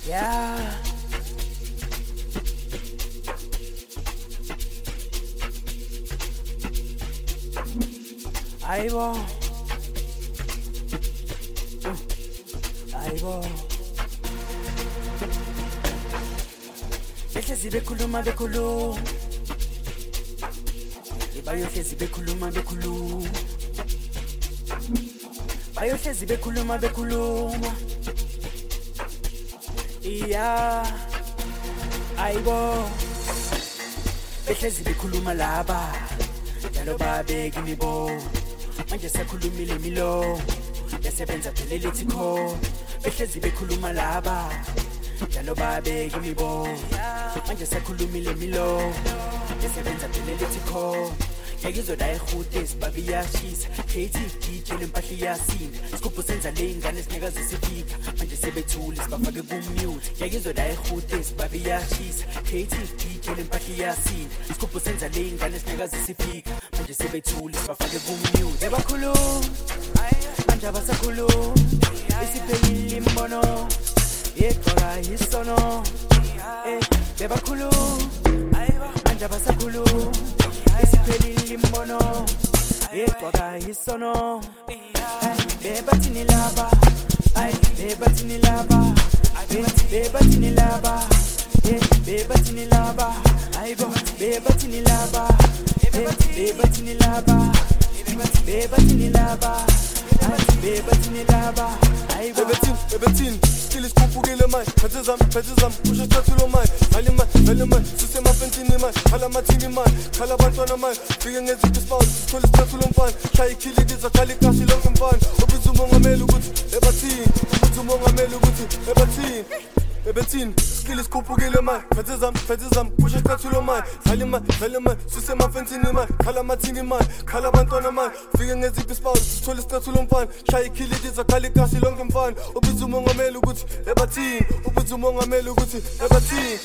Yeah. Aibo. Aibo. Behlezi bekhuluma bayohlezi bekhuluma bayohlezi bekhuluma iya aibo behlezi bekhuluma laba njalo babeka imibo manje sekhulumile imilo yasebenza phelele thikho behlezi bekhuluma laba njalo babeka imibo manje sekhulumile imilo yasebenza phelele thikho Yagizoda ehude sibabiyashisa creative DJ lempahla iyasinda Scoop senza le ingane sineka zisifika manje sebethule sibafake ku-mute Yagizoda ehude sibabiyashisa creative DJ lempahla iyasinda Scoop senza le ingane sineka zisifika manje sebethule sibafake ku-mute Bebakhuluma manje abasakhuluma isiphelile imbono yegcora isono bebakhuluma manje abasakhuluma isiphelile imbono yegcora isono bebathini laba bebathini laba bebathini laba bebathini laba ayibo bebathini laba bebathini laba bebathini laba bebathini laba ayibo bebathini still isikhuphukile manje phethe zami kusho thathulo manje vale manje sise mafentini manje khala mathini manje khala abantwana manje fike ngeziphi isipawu sithole isithathulo mfana shaya ikhilidi zakhala ikasi lonke mfana ubiza umongameli ukuthi ebathini ubiza umongameli ukuthi ebathini still isikhuphukile manje phethe zami kusho thathulo manje vale manje sise mafentini manje khala mathini manje khala abantwana manje fike ngeziphi isipawu sithole isithathulo mfana shaya ikhilidi zakhala ikasi lonke mfana ubiza umongameli ukuthi ebathini ubiza umongameli ukuthi ebathini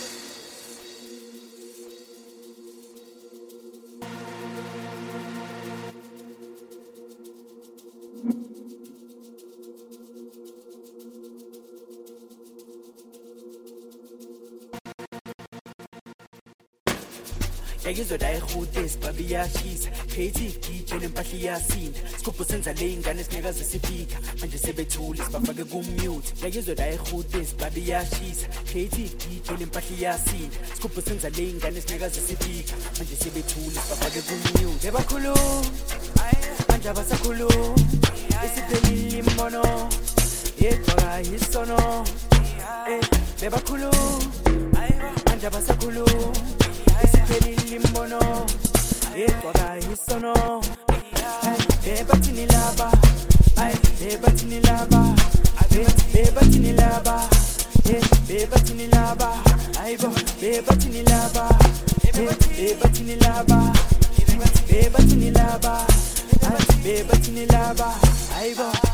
Yagizoda ehude sibabiyashisa creative DJ lempahla iyasinda Scoop senza le ingane sineka zisifika manje sebethule sibafake ku-mute Yagizoda ehude sibabiyashisa creative DJ lempahla iyasinda Scoop senza le ingane sineka zisifika manje sebethule sibafake ku-mute Bebakhuluma manje abasakhuluma isiphelile imbono yegcora isono bebakhuluma manje abasakhuluma isiphelile imbono yegcora isono bebathini laba bebathini laba bebathini laba bebathini laba ayibo bebathini laba bebathini laba bebathini laba bebathini laba ayibo